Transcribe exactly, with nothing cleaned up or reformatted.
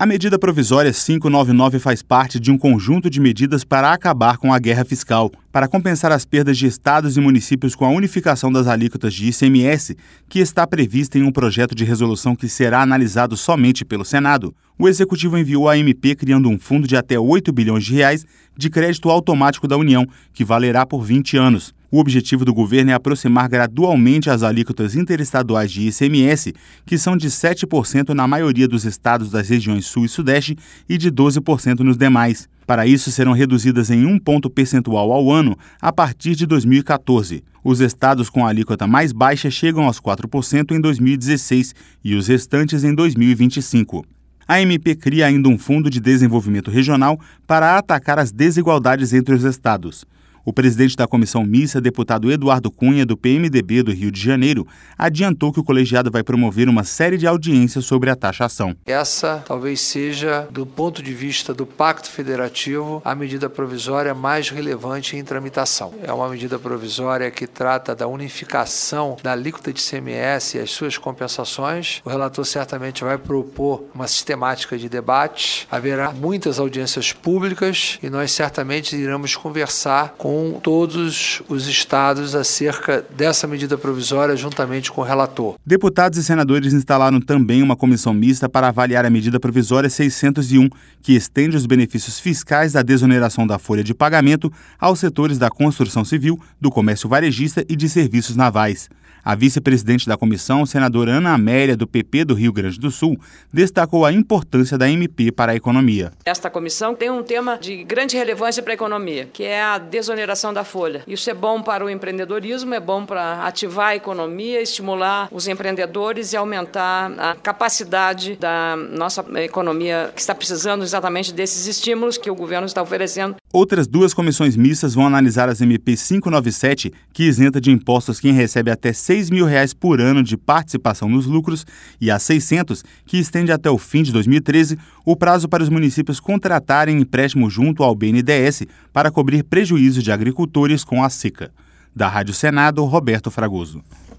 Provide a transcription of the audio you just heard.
A medida provisória quinhentos e noventa e nove faz parte de um conjunto de medidas para acabar com a guerra fiscal, para compensar as perdas de estados e municípios com a unificação das alíquotas de I C M S, que está prevista em um projeto de resolução que será analisado somente pelo Senado. O Executivo enviou a M P criando um fundo de até oito bilhões de reais de crédito automático da União, que valerá por vinte anos. O objetivo do governo é aproximar gradualmente as alíquotas interestaduais de I C M S, que são de sete por cento na maioria dos estados das regiões Sul e Sudeste e de doze por cento nos demais. Para isso, serão reduzidas em um ponto percentual ao ano a partir de dois mil e quatorze. Os estados com a alíquota mais baixa chegam aos quatro por cento em dois mil e dezesseis e os restantes em dois mil e vinte e cinco. A M P cria ainda um fundo de desenvolvimento regional para atacar as desigualdades entre os estados. O presidente da comissão mista, deputado Eduardo Cunha, do P M D B do Rio de Janeiro, adiantou que o colegiado vai promover uma série de audiências sobre a taxação. Essa talvez seja, do ponto de vista do Pacto Federativo, a medida provisória mais relevante em tramitação. É uma medida provisória que trata da unificação da alíquota de I C M S e as suas compensações. O relator certamente vai propor uma sistemática de debate. Haverá muitas audiências públicas e nós certamente iremos conversar com com todos os estados acerca dessa medida provisória juntamente com o relator. Deputados e senadores instalaram também uma comissão mista para avaliar a medida provisória seiscentos e um, que estende os benefícios fiscais da desoneração da folha de pagamento aos setores da construção civil, do comércio varejista e de serviços navais. A vice-presidente da comissão, senadora Ana Amélia, do P P do Rio Grande do Sul, destacou a importância da M P para a economia. Esta comissão tem um tema de grande relevância para a economia, que é a desoneração da folha. Isso é bom para o empreendedorismo, é bom para ativar a economia, estimular os empreendedores e aumentar a capacidade da nossa economia, que está precisando exatamente desses estímulos que o governo está oferecendo. Outras duas comissões mistas vão analisar as M P quinhentos e noventa e sete, que isenta de impostos quem recebe até seis mil reais por ano de participação nos lucros, e a seiscentos, que estende até o fim de dois mil e treze o prazo para os municípios contratarem empréstimo junto ao B N D E S para cobrir prejuízos de agricultores com a seca. Da Rádio Senado, Roberto Fragoso.